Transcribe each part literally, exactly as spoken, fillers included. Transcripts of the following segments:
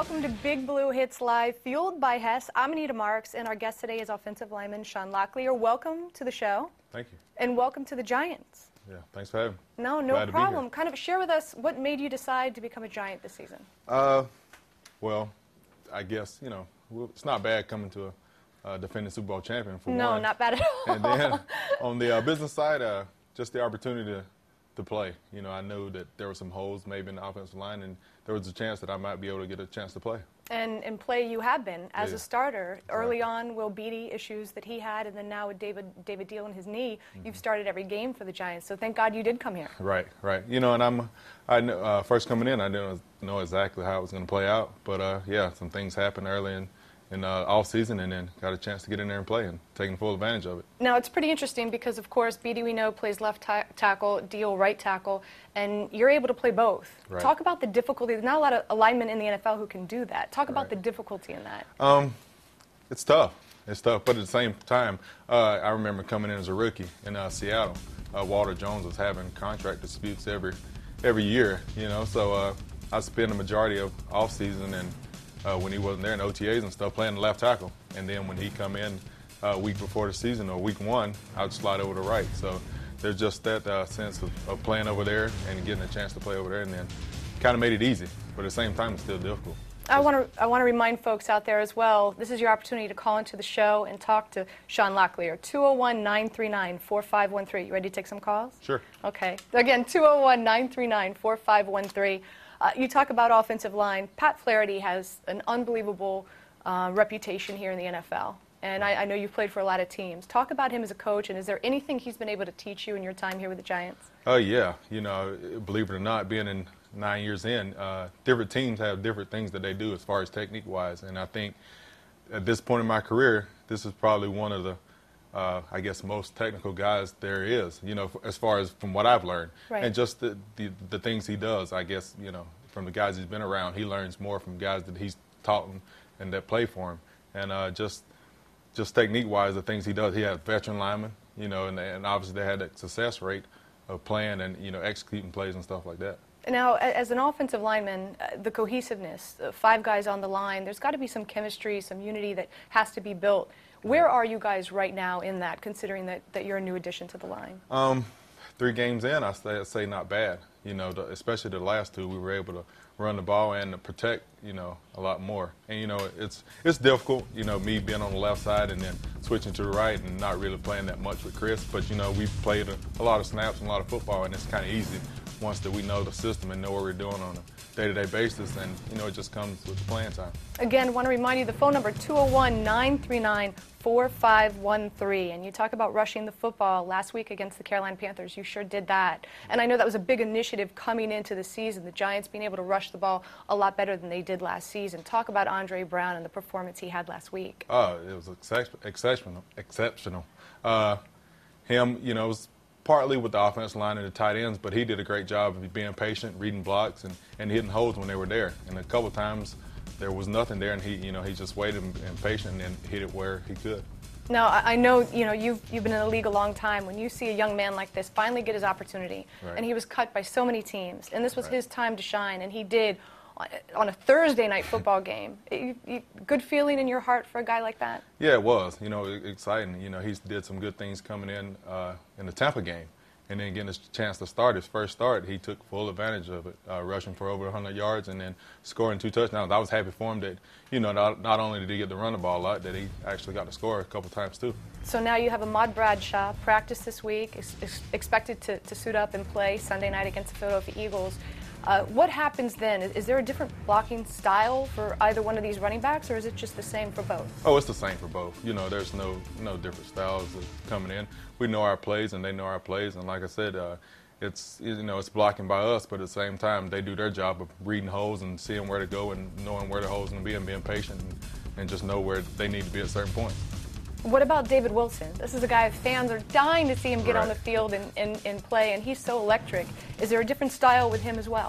Welcome to Big Blue Hits Live, fueled by Hess. I'm Anita Marks, and our guest today is offensive lineman Sean Locklear. Welcome to the show. Thank you. And welcome to the Giants. Yeah, thanks for having me. No, no problem. Kind of share with us what made you decide to become a Giant this season. Uh, well, I guess, you know, it's not bad coming to a uh, defending Super Bowl champion for no, one. No, not bad at all. And then on the uh, business side, uh, just the opportunity to, to play. You know, I knew that there were some holes maybe in the offensive line, and there was a chance that I might be able to get a chance to play. And in play you have been as yeah. a starter. Exactly. Early on, Will Beatty, issues that he had, and then now with David David Deal and his knee, mm-hmm. you've started every game for the Giants. So thank God you did come here. Right, right. You know, and I'm, I know, uh, first coming in, I didn't know exactly how it was going to play out. But, uh, yeah, some things happened early in, in uh, off season, and then got a chance to get in there and play and taking full advantage of it. Now, it's pretty interesting because, of course, Beatty, we know, plays left ta tackle, Deal right tackle, and you're able to play both. Right. Talk about the difficulty. There's not a lot of alignment in the N F L who can do that. Talk about right. the difficulty in that. Um, it's tough. It's tough, but at the same time, uh, I remember coming in as a rookie in uh, Seattle. Uh, Walter Jones was having contract disputes every every year, you know, so uh, I spent the majority of off season and uh, when he wasn't there in O T As and stuff playing the left tackle, and then when he come in a uh, week before the season or week one, I'd slide over to right. So there's just that uh, sense of, of playing over there and getting a chance to play over there, and then kind of made it easy, but at the same time it's still difficult. I want to I want to remind folks out there as well, this is your opportunity to call into the show and talk to Sean Locklear. two oh one, nine three nine, four five one three. You ready to take some calls? Sure. Okay. Again, two oh one, nine three nine, four five one three. Uh, you talk about offensive line. Pat Flaherty has an unbelievable uh, reputation here in the N F L. And I, I know you've played for a lot of teams. Talk about him as a coach, and is there anything he's been able to teach you in your time here with the Giants? Oh, uh, yeah. You know, believe it or not, being in nine years in, uh, different teams have different things that they do as far as technique-wise. And I think at this point in my career, this is probably one of the, uh, I guess, most technical guys there is, you know, as far as from what I've learned. Right. And just the, the, the things he does, I guess, you know, from the guys he's been around, he learns more from guys that he's taught him and that play for him. And uh, just just technique-wise, the things he does, he has veteran linemen, you know, and, and obviously they had that success rate of playing and, you know, executing plays and stuff like that. Now, as an offensive lineman, uh, the cohesiveness, uh, five guys on the line, there's got to be some chemistry, some unity that has to be built. Where are you guys right now in that, considering that, that you're a new addition to the line? Um, three games in, I say, I say not bad. You know, the, especially the last two, we were able to run the ball and to protect, you know, a lot more. And, you know, it's it's difficult, you know, me being on the left side and then switching to the right and not really playing that much with Chris. But, you know, we've played a, a lot of snaps and a lot of football, and it's kind of easy once that we know the system and know what we're doing on a day-to-day basis, and, you know, it just comes with the playing time. Again, want to remind you the phone number, two oh one, nine three nine, four five one three. And you talk about rushing the football last week against the Carolina Panthers. You sure did that. And I know that was a big initiative coming into the season, the Giants being able to rush the ball a lot better than they did last season. Talk about Andre Brown and the performance he had last week. Oh, it was excep exceptional. Exceptional. Uh, him, you know, was partly with the offensive line and the tight ends, but he did a great job of being patient, reading blocks, and, and hitting holes when they were there. And a couple times there was nothing there, and he, you know, he just waited and, and patient and hit it where he could. Now, I know, you know, you've, you've been in the league a long time. When you see a young man like this finally get his opportunity, right. and he was cut by so many teams, and this was right. his time to shine, and he did on a Thursday night football game. You, you, good feeling in your heart for a guy like that? Yeah, it was. You know, exciting. You know, he did some good things coming in uh, in the Tampa game. And then getting a chance to start, his first start, he took full advantage of it, uh, rushing for over one hundred yards and then scoring two touchdowns. I was happy for him that, you know, not, not only did he get to run the ball a lot, that he actually got to score a couple times too. So now you have Ahmad Bradshaw, practice this week, ex ex expected to, to suit up and play Sunday night against the Philadelphia Eagles. Uh, what happens then? Is, is there a different blocking style for either one of these running backs, or is it just the same for both? Oh, it's the same for both. You know, there's no no different styles coming in. We know our plays, and they know our plays. And like I said, uh, it's you know it's blocking by us, but at the same time, they do their job of reading holes and seeing where to go and knowing where the hole's going to be and being patient and, and just know where they need to be at certain points. What about David Wilson? This is a guy fans are dying to see him get right. on the field and, and, and play, and he's so electric. Is there a different style with him as well?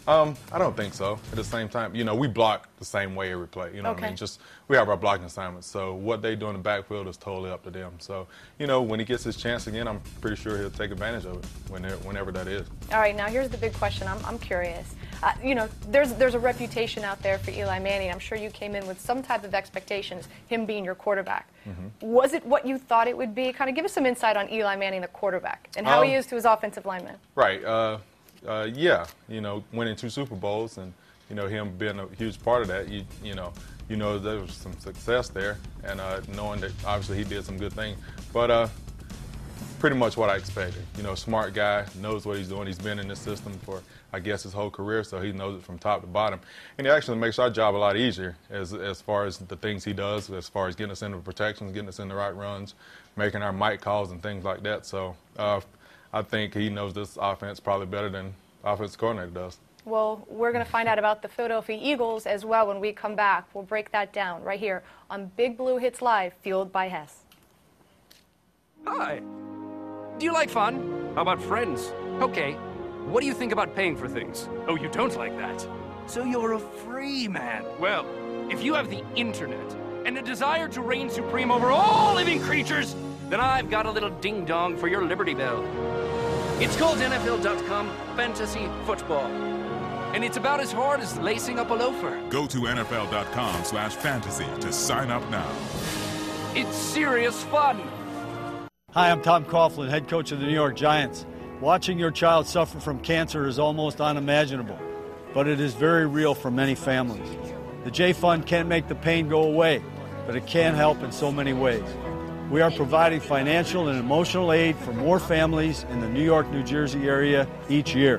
Um, I don't think so. At the same time, you know, we block the same way every play. You know Okay. what I mean? Just we have our blocking assignments. So what they do in the backfield is totally up to them. So, you know, when he gets his chance again, I'm pretty sure he'll take advantage of it whenever, whenever that is. All right, now here's the big question. I'm, I'm curious. Uh, you know, there's there's a reputation out there for Eli Manning. I'm sure you came in with some type of expectations, him being your quarterback. Mm-hmm. Was it what you thought it would be? Kind of give us some insight on Eli Manning, the quarterback, and how um, he is to his offensive linemen. Right. Uh, uh, yeah. You know, winning two Super Bowls and, you know, him being a huge part of that, you, you know, you know there was some success there, and uh, knowing that obviously he did some good things. But uh, pretty much what I expected. You know, smart guy, knows what he's doing. He's been in this system for, I guess, his whole career, so he knows it from top to bottom. And it actually makes our job a lot easier as as far as the things he does, as far as getting us into protections, getting us in the right runs, making our mic calls and things like that. So uh, I think he knows this offense probably better than the offensive coordinator does. Well, we're going to find out about the Philadelphia Eagles as well when we come back. We'll break that down right here on Big Blue Hits Live, fueled by Hess. Hi. Do you like fun? How about friends? Okay. What do you think about paying for things? Oh, you don't like that. So you're a free man. Well, if you have the internet and a desire to reign supreme over all living creatures, then I've got a little ding-dong for your Liberty Bell. It's called N F L dot com Fantasy Football. And it's about as hard as lacing up a loafer. Go to N F L dot com slash fantasy to sign up now. It's serious fun. Hi, I'm Tom Coughlin, head coach of the New York Giants. Watching your child suffer from cancer is almost unimaginable, but it is very real for many families. The J-Fund can't make the pain go away, but it can help in so many ways. We are providing financial and emotional aid for more families in the New York, New Jersey area each year.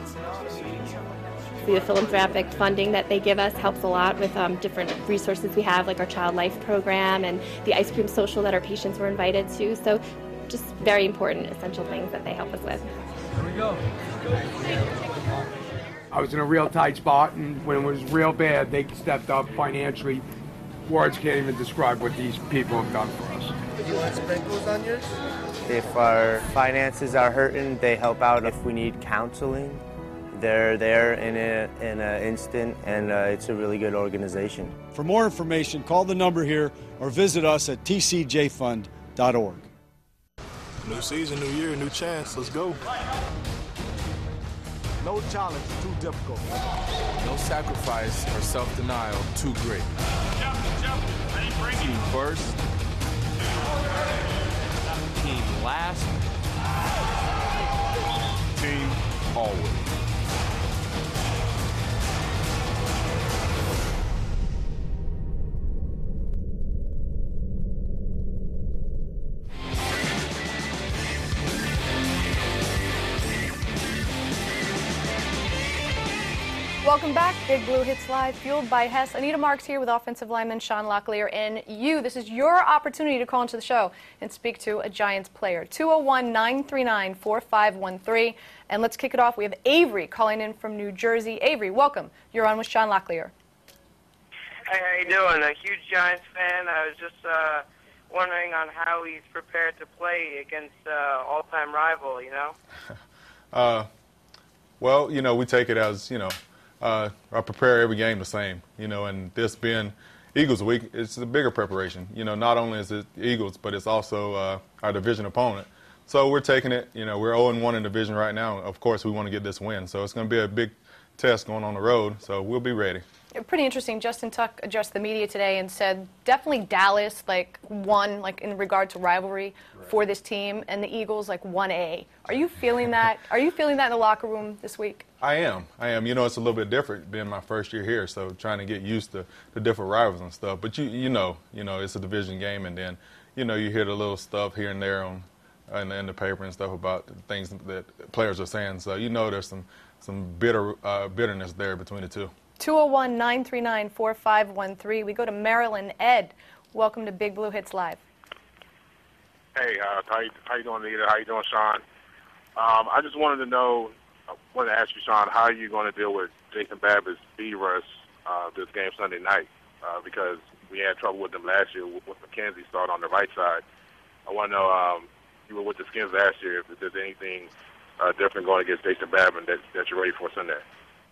The philanthropic funding that they give us helps a lot with um, different resources we have, like our Child Life program and the ice cream social that our patients were invited to. So just very important, essential things that they help us with. Here we go. I was in a real tight spot, and when it was real bad, they stepped up financially. Words can't even describe what these people have done for us. You want sprinkles on yours? If our finances are hurting, they help out. If we need counseling, they're there in a, in an instant, and uh, it's a really good organization. For more information, call the number here or visit us at T C J fund dot org. New season, new year, new chance. Let's go. No challenge too difficult. No sacrifice or self-denial too great. Team first. Team last. Team always. Welcome back, Big Blue Hits Live, fueled by Hess. Anita Marks here with offensive lineman Sean Locklear, and you. This is your opportunity to call into the show and speak to a Giants player. two oh one, nine three nine, four five one three. And let's kick it off. We have Avery calling in from New Jersey. Avery, welcome. You're on with Sean Locklear. Hey, how you doing? A huge Giants fan. I was just uh, wondering on how he's prepared to play against uh, all-time rival, you know? uh, well, you know, we take it as, you know, Uh, I prepare every game the same, you know, and this being Eagles week, it's a bigger preparation. You know, not only is it Eagles, but it's also uh, our division opponent. So we're taking it, you know, we're oh and one in division right now. Of course, we want to get this win. So it's going to be a big test going on the road, so we'll be ready. Pretty interesting. Justin Tuck addressed the media today and said definitely Dallas, like, won, like, in regard to rivalry right. for this team, and the Eagles, like, one A. Are you feeling that? Are you feeling that in the locker room this week? I am. I am. You know, it's a little bit different being my first year here, so trying to get used to the different rivals and stuff. But, you you know, you know, it's a division game, and then, you know, you hear the little stuff here and there on in, in the paper and stuff about the things that players are saying. So, you know, there's some, some bitter uh, bitterness there between the two. two oh one, nine three nine, four five one three. We go to Maryland. Ed, welcome to Big Blue Hits Live. Hey, uh, how you, how you doing, Anita? How you doing, Sean? Um, I just wanted to know, I wanted to ask you, Sean, how are you going to deal with Jason Babbitt's speed rush uh, this game Sunday night? Uh, because we had trouble with them last year with, with McKenzie starting on the right side. I want to know, um, you were with the Skins last year, if there's anything uh, different going against Jason Babbitt that, that you're ready for Sunday.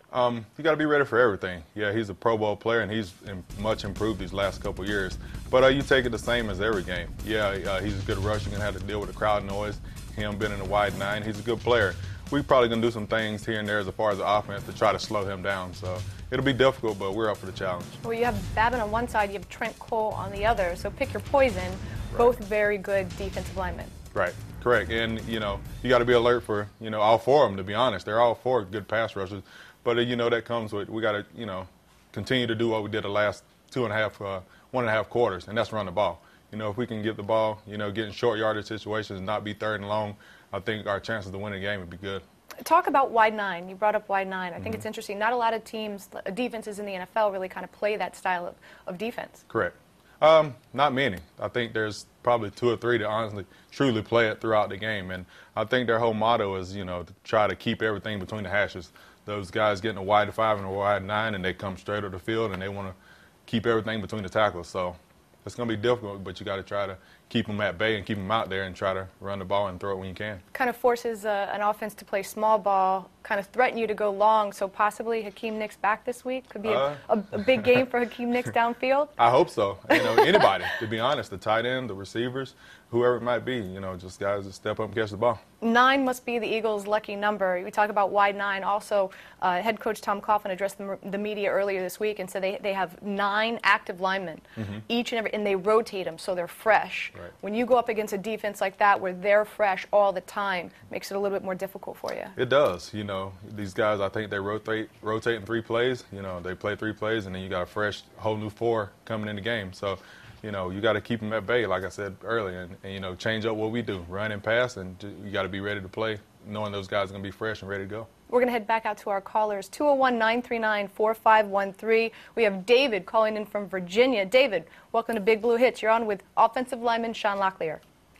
Um, you got to be ready for everything. Yeah, he's a Pro Bowl player, and he's in, much improved these last couple of years. But uh, you take it the same as every game. Yeah, uh, he's a good rusher. You're going to have to deal with the crowd noise, him being in the wide nine. He's a good player. We're probably going to do some things here and there as far as the offense to try to slow him down. So it'll be difficult, but we're up for the challenge. Well, you have Babin on one side, you have Trent Cole on the other. So pick your poison. Right. Both very good defensive linemen. Right. Correct. And, you know, you got to be alert for, you know, all four of them, to be honest. They're all four good pass rushers. But, uh, you know, that comes with, we got to, you know, continue to do what we did the last two and a half, uh, one and a half quarters, and that's run the ball. You know, if we can get the ball, you know, get in short yardage situations and not be third and long, I think our chances to win the game would be good. Talk about wide nine. You brought up wide nine. I think Mm-hmm. it's interesting. Not a lot of teams, defenses in the N F L really kind of play that style of, of defense. Correct. Um, not many. I think there's probably two or three that honestly, truly play it throughout the game. And I think their whole motto is, you know, to try to keep everything between the hashes. Those guys getting a wide five and a wide nine, and they come straight up the field, and they want to keep everything between the tackles. So it's going to be difficult, but you got to try to keep them at bay and keep them out there and try to run the ball and throw it when you can. Kind of forces uh, an offense to play small ball, kind of threaten you to go long, so possibly Hakeem Nicks back this week? Could be a, Uh, a, a big game for Hakeem Nicks downfield? I hope so. You know, anybody, to be honest, the tight end, the receivers, whoever it might be, you know, just guys that step up and catch the ball. Nine must be the Eagles' lucky number. We talk about wide nine. Also, uh, head coach Tom Coughlin addressed the, the media earlier this week and said they, they have nine active linemen, Mm-hmm. each and every, and they rotate them so they're fresh. Right. When you go up against a defense like that where they're fresh all the time, makes it a little bit more difficult for you. It does. You know, these guys, I think they rotate rotate in three plays. You know, they play three plays, and then you got a fresh whole new four coming in the game. So, you know, you got to keep them at bay, like I said earlier, and, and, you know, change up what we do, run and pass, and you got to be ready to play, knowing those guys are going to be fresh and ready to go. We're going to head back out to our callers, two oh one, nine three nine, four five one three. We have David calling in from Virginia. David, welcome to Big Blue Hits. You're on with offensive lineman Sean Locklear.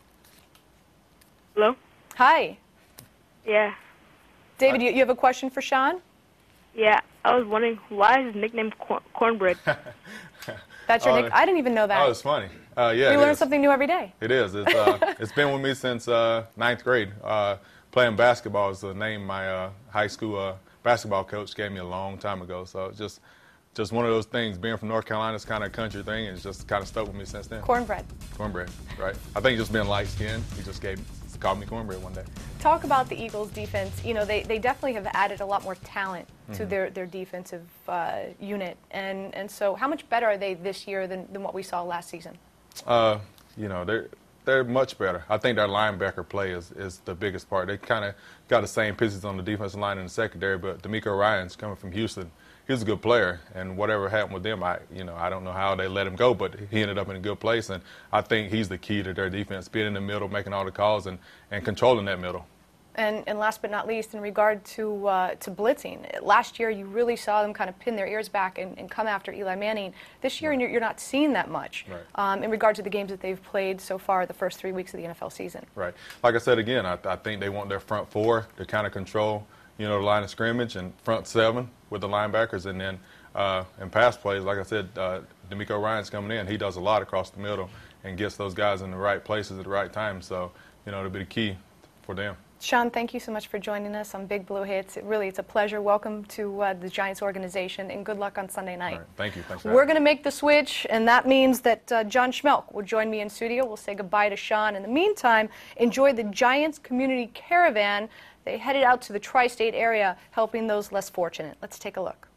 Hello? Hi. Yeah. David, you, you have a question for Sean? Yeah, I was wondering, why is his nickname cor- Cornbread? That's your Oh, nick. I didn't even know that. Oh, it's funny. Uh, yeah, we it learn is. something new every day. It is. It's, uh, it's been with me since uh, ninth grade. Uh, playing basketball is the name my uh, high school uh, basketball coach gave me a long time ago. So it's just, just one of those things. Being from North Carolina, it's kind of a country thing. It's just kind of stuck with me since then. Cornbread. Cornbread, right? I think just being light skinned, he just gave called me Cornbread one day. Talk about the Eagles' defense. You know, they, they definitely have added a lot more talent to Mhm. their, their defensive uh, unit. And, and so how much better are they this year than, than what we saw last season? Uh, you know, they're they're much better. I think their linebacker play is, is the biggest part. They kind of got the same pieces on the defensive line and the secondary, but D'Amico Ryans coming from Houston, he's a good player, and whatever happened with them, I you know I don't know how they let him go, but he ended up in a good place, and I think he's the key to their defense, being in the middle, making all the calls, and, and controlling that middle. And, and last but not least, in regard to uh, to blitzing, last year you really saw them kind of pin their ears back and, and come after Eli Manning. This year you're, you're not seeing that much Right. um, in regard to the games that they've played so far the first three weeks of the N F L season. Right. Like I said again, I, I think they want their front four to kind of control, you know, the line of scrimmage, and front seven with the linebackers, and then uh, in pass plays, like I said, uh, D'Amico Ryans coming in, he does a lot across the middle and gets those guys in the right places at the right time. So, you know, it'll be the key for them. Sean, thank you so much for joining us on Big Blue Hits. It really, it's a pleasure. Welcome to uh, the Giants organization, and good luck on Sunday night. All right. Thank you. Thanks for We're having going to make the switch, and that means that uh, John Schmelk will join me in studio. We'll say goodbye to Sean. In the meantime, enjoy the Giants Community Caravan. They headed out to the tri-state area, helping those less fortunate. Let's take a look.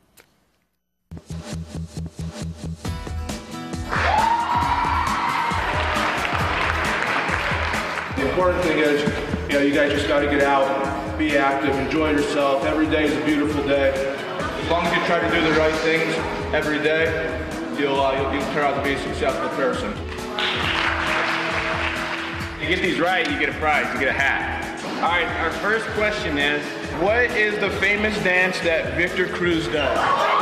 The important thing is, you know, you guys just got to get out, be active, enjoy yourself. Every day is a beautiful day. As long as you try to do the right things every day, you'll, uh, you'll, you'll turn out to be a successful person. You get these right, you get a prize, you get a hat. All right, our first question is, what is the famous dance that Victor Cruz does?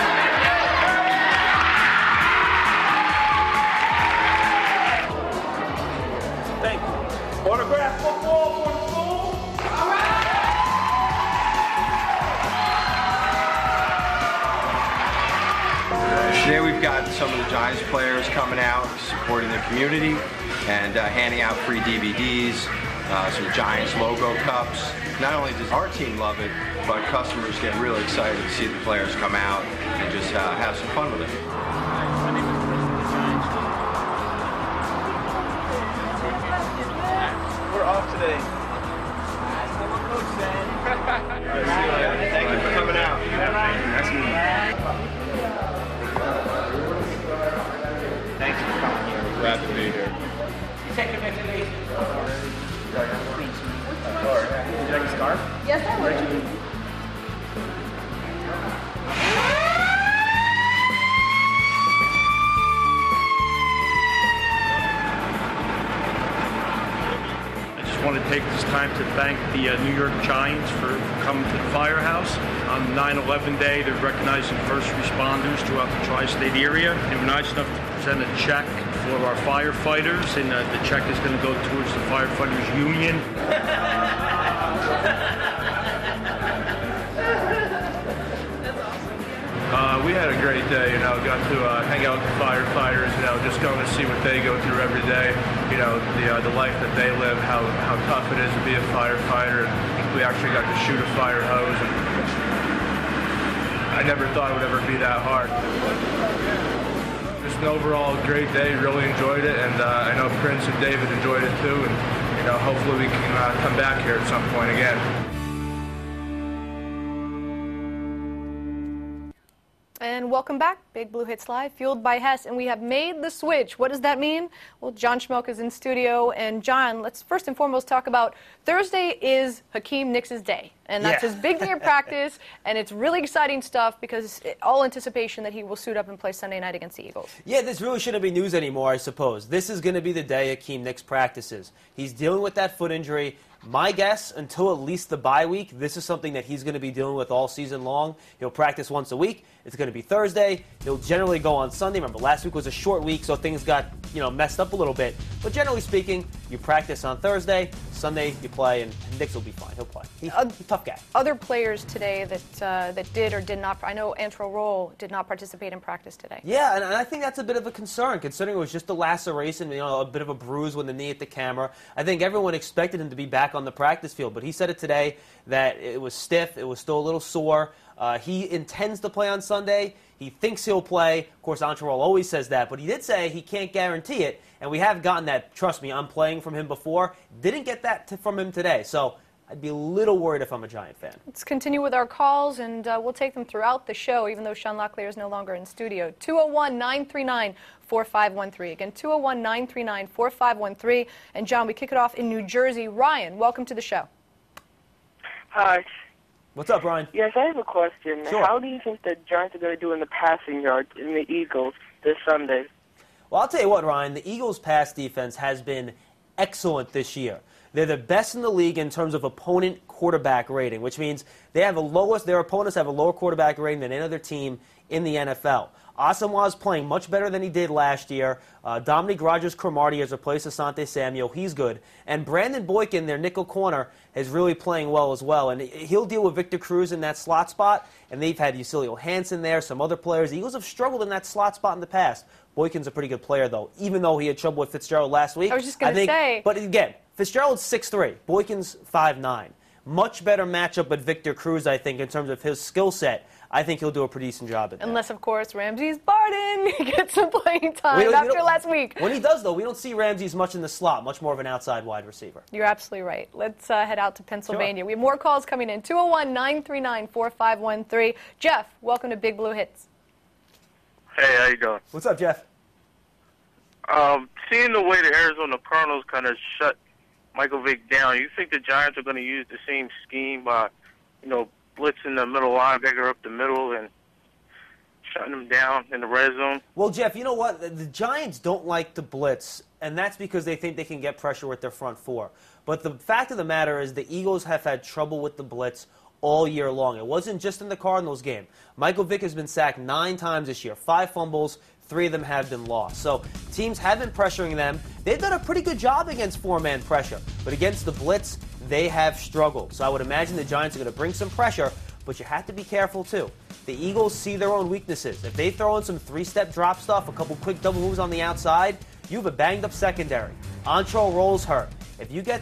Thank you. Autograph football for the school. All right. Today we've got some of the Giants players coming out, supporting their community, and uh, handing out free D V Ds, uh, some Giants logo cups. Not only does our team love it, but customers get really excited to see the players come out and just uh, have some fun with it. We're off today. Thank you for coming out. Nice meeting you. Thanks for coming here. We're glad to be here. Take your vaccination. Would you like a scarf? Yes, I would. I just want to take this time to thank the uh, New York Giants for coming to the firehouse. On nine eleven day, they're recognizing first responders throughout the tri-state area. They were nice enough to present a check for our firefighters, and uh, the check is going to go towards the Firefighters Union. Uh, we had a great day, you know, got to uh, hang out with the firefighters, you know, just going to see what they go through every day, you know, the uh, the life that they live, how, how tough it is to be a firefighter. And we actually got to shoot a fire hose, and I never thought it would ever be that hard. Just an overall great day, really enjoyed it, and uh, I know Prince and David enjoyed it too, and, you know, hopefully we can uh, come back here at some point again. And welcome back, Big Blue Hits Live, fueled by Hess, and we have made the switch. What does that mean? Well, John Schmeelk is in studio, and John, let's first and foremost talk about Thursday is Hakeem Nicks' day, and that's Yeah. his big day of practice, and it's really exciting stuff because it, all anticipation that he will suit up and play Sunday night against the Eagles. Yeah, this really shouldn't be news anymore, I suppose. This is going to be the day Hakeem Nicks practices. He's dealing with that foot injury. My guess, until at least the bye week, this is something that he's going to be dealing with all season long. He'll practice once a week. It's going to be Thursday. He'll generally go on Sunday. Remember, last week was a short week, so things got, you know, messed up a little bit. But generally speaking, you practice on Thursday. Sunday, you play, and Nicks will be fine. He'll play. He's Uh, a tough guy. Other players today that uh, that did or did not, I know Antrel Roll did not participate in practice today. Yeah, and, and I think that's a bit of a concern, considering it was just a laceration, you know, a bit of a bruise with the knee at the camera. I think everyone expected him to be back on the practice field, but he said it today that it was stiff, it was still a little sore. Uh, he intends to play on Sunday. He thinks he'll play. Of course, Antrel Roll always says that, but he did say he can't guarantee it, and we have gotten that, trust me, I'm playing from him before. Didn't get that t- from him today, so I'd be a little worried if I'm a Giant fan. Let's continue with our calls, and uh, we'll take them throughout the show, even though Sean Locklear is no longer in studio. two oh one, nine three nine, four five one three. Again, two oh one, nine three nine, four five one three. And, John, we kick it off in New Jersey. Ryan, welcome to the show. Hi. What's up, Ryan? Yes, I have a question. Sure. How do you think the Giants are going to do in the passing yard in the Eagles this Sunday? Well, I'll tell you what, Ryan, the Eagles' pass defense has been excellent this year. They're the best in the league in terms of opponent quarterback rating, which means they have the lowest, their opponents have a lower quarterback rating than any other team in the N F L. Asamoah is playing much better than he did last year. Uh, Dominique Rodgers-Cromartie has replaced Asante Samuel. He's good. And Brandon Boykin, their nickel corner, is really playing well as well. And he'll deal with Victor Cruz in that slot spot. And they've had Yacilio Hansen there, some other players. The Eagles have struggled in that slot spot in the past. Boykin's a pretty good player, though, even though he had trouble with Fitzgerald last week. I was just going to say. But again, Fitzgerald's six three. Boykin's five nine. Much better matchup with Victor Cruz, I think, in terms of his skill set. I think he'll do a pretty decent job at that. Unless, of course, Ramses Barden gets some playing time We don't- we after don't- last week. When he does, though, we don't see Ramses much in the slot, much more of an outside wide receiver. You're absolutely right. Let's uh, head out to Pennsylvania. We have more calls coming in. two oh one, nine three nine, four five one three. Jeff, welcome to Big Blue Hits. Hey, how you doing? What's up, Jeff? Um, seeing the way the Arizona Cardinals kind of shut Michael Vick down, you think the Giants are going to use the same scheme by, you know, blitzing the middle linebacker up the middle and shutting him down in the red zone? Well, Jeff, you know what? The, the Giants don't like to blitz, and that's because they think they can get pressure with their front four. But the fact of the matter is the Eagles have had trouble with the blitz all year long. It wasn't just in the Cardinals game. Michael Vick has been sacked nine times this year, five fumbles, three of them have been lost. So teams have been pressuring them. They've done a pretty good job against four-man pressure, but against the blitz, they have struggled. So I would imagine the Giants are going to bring some pressure, but you have to be careful too. The Eagles see their own weaknesses. If they throw in some three-step drop stuff, a couple quick double moves on the outside, you have a banged-up secondary. Antrel Roll's hurt. If you get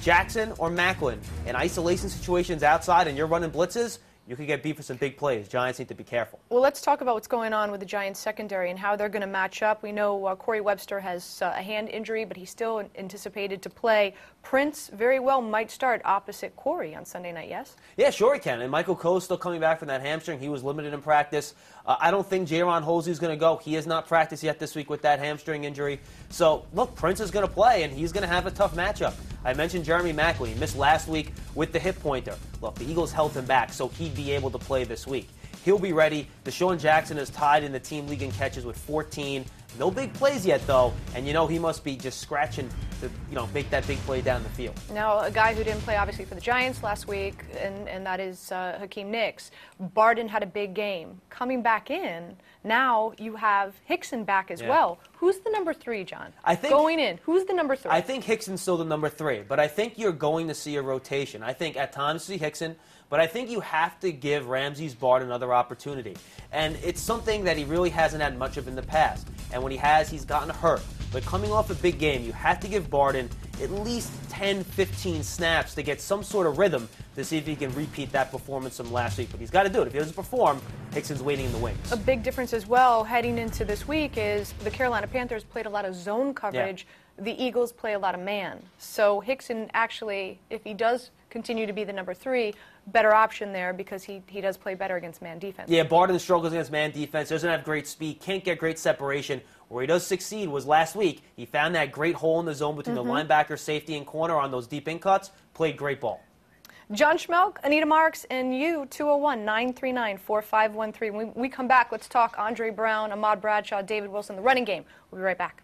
Jackson or Macklin in isolation situations outside and you're running blitzes, you could get beat for some big plays. Giants need to be careful. Well, let's talk about what's going on with the Giants secondary and how they're going to match up. We know uh, Corey Webster has uh, a hand injury, but he's still anticipated to play. Prince very well might start opposite Corey on Sunday night, yes? Yeah, sure he can. And Michael Coe's still coming back from that hamstring. He was limited in practice. Uh, I don't think Jaron Hosey is going to go. He has not practiced yet this week with that hamstring injury. So, look, Prince is going to play, and he's going to have a tough matchup. I mentioned Jeremy Macklin. He missed last week with the hip pointer. Look, the Eagles held him back, so he'd be able to play this week. He'll be ready. Deshaun Jackson is tied in the team league in catches with fourteen. No big plays yet, though, and you know he must be just scratching to, you know, make that big play down the field. Now, a guy who didn't play, obviously, for the Giants last week, and, and that is uh, Hakeem Nicks. Barden had a big game. Coming back in, now you have Hickson back as Yeah. well. Who's the number three, John? I think Going in, who's the number three? I think Hickson's still the number three, but I think you're going to see a rotation. I think at times you see Hickson, but I think you have to give Ramses Bard another opportunity. And it's something that he really hasn't had much of in the past. And when he has, he's gotten hurt. But coming off a big game, you have to give Barden at least ten, fifteen snaps to get some sort of rhythm to see if he can repeat that performance from last week. But he's got to do it. If he doesn't perform, Hickson's waiting in the wings. A big difference as well heading into this week is the Carolina Panthers played a lot of zone coverage. Yeah. The Eagles play a lot of man. So Hickson actually, if he does continue to be the number three, better option there because he, he does play better against man defense. Yeah, Barden struggles against man defense, doesn't have great speed, can't get great separation. Where he does succeed was last week. He found that great hole in the zone between Mm-hmm. the linebacker, safety, and corner on those deep in cuts, played great ball. John Schmelk, Anita Marks, and you, two oh one, nine three nine, four five one three. When we come back, let's talk Andre Brown, Ahmad Bradshaw, David Wilson, the running game. We'll be right back.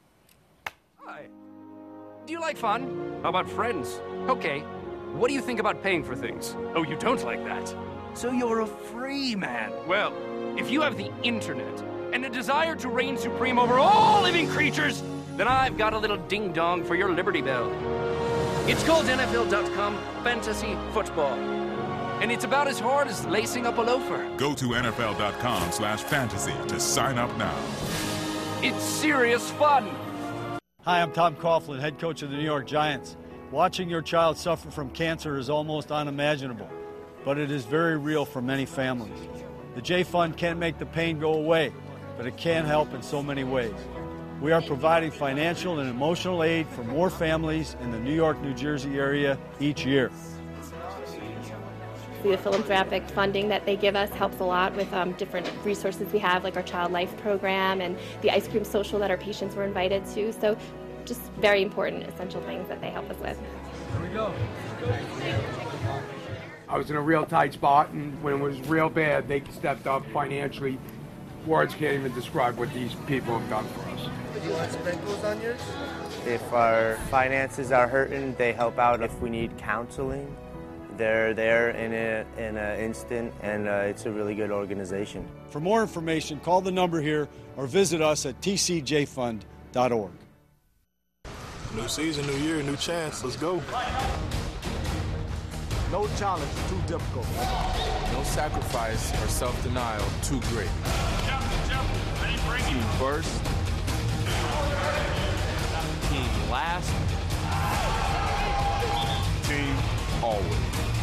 Hi. Do you like fun? How about friends? Okay. What do you think about paying for things? Oh, you don't like that. So you're a free man. Well, if you have the internet and a desire to reign supreme over all living creatures, then I've got a little ding-dong for your Liberty Bell. It's called N F L dot com Fantasy Football. And it's about as hard as lacing up a loafer. Go to N F L dot com slash fantasy to sign up now. It's serious fun. Hi, I'm Tom Coughlin, head coach of the New York Giants. Watching your child suffer from cancer is almost unimaginable, but it is very real for many families. The J-Fund can't make the pain go away, but it can help in so many ways. We are providing financial and emotional aid for more families in the New York, New Jersey area each year. The philanthropic funding that they give us helps a lot with um, different resources we have, like our Child Life program and the ice cream social that our patients were invited to. So just very important, essential things that they help us with. Here we go. I was in a real tight spot, and when it was real bad, they stepped up financially. Words can't even describe what these people have done for us. Do you want sprinkles on yours? If our finances are hurting, they help out. If we need counseling, they're there in a, in an instant, and uh, it's a really good organization. For more information, call the number here or visit us at T C J fund dot org. New season, new year, new chance. Let's go. No challenge too difficult. No sacrifice or self-denial too great. Team first. Team last. Team always.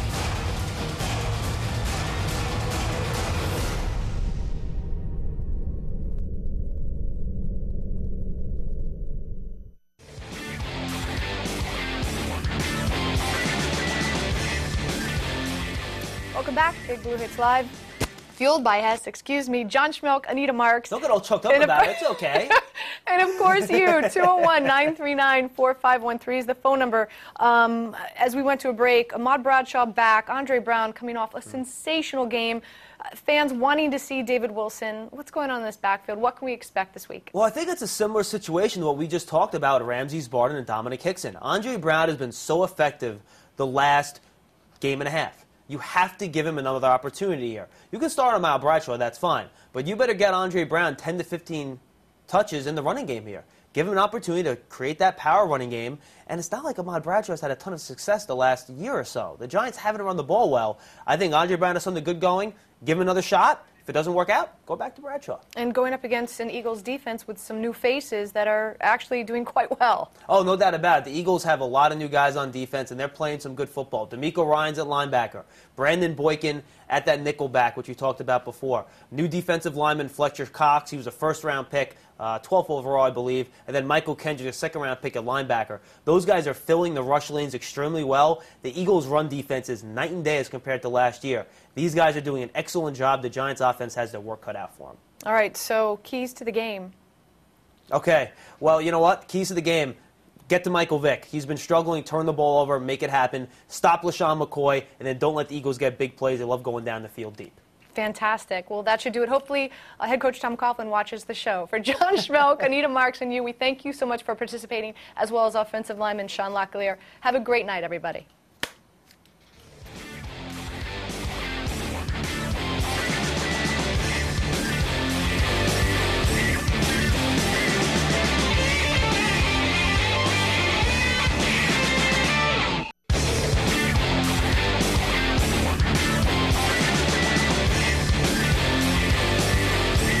Welcome back, Big Blue Hits Live. Fueled by Hess, excuse me, John Schmelk, Anita Marks. Don't get all choked up And about of- it. It's okay. And of course you, two oh one, nine three nine, four five one three is the phone number. Um, as we went to a break, Ahmad Bradshaw back, Andre Brown coming off a sensational game. Uh, fans wanting to see David Wilson. What's going on in this backfield? What can we expect this week? Well, I think it's a similar situation to what we just talked about, Ramses Barden and Dominic Hickson. Andre Brown has been so effective the last game and a half. You have to give him another opportunity here. You can start him out Bradshaw, that's fine. But you better get Andre Brown ten to fifteen touches in the running game here. Give him an opportunity to create that power running game. And it's not like Ahmad Bradshaw has had a ton of success the last year or so. The Giants haven't run the ball well. I think Andre Brown has something good going. Give him another shot. If it doesn't work out, go back to Bradshaw. And going up against an Eagles defense with some new faces that are actually doing quite well. Oh, no doubt about it. The Eagles have a lot of new guys on defense, and they're playing some good football. D'Amico Ryans at linebacker. Brandon Boykin at that nickel back, which we talked about before. New defensive lineman Fletcher Cox. He was a first-round pick, uh, twelfth overall, I believe. And then Michael Kendrick, a second-round pick at linebacker. Those guys are filling the rush lanes extremely well. The Eagles' run defense is night and day as compared to last year. These guys are doing an excellent job. The Giants' offense has their work cut out for them. All right, so keys to the game. Okay, well, you know what? Keys to the game. Get to Michael Vick. He's been struggling. Turn the ball over, make it happen. Stop LaShawn McCoy, and then don't let the Eagles get big plays. They love going down the field deep. Fantastic. Well, that should do it. Hopefully, uh, head coach Tom Coughlin watches the show. For John Schmelk, Anita Marks, and you, we thank you so much for participating, as well as offensive lineman Sean Locklear. Have a great night, everybody.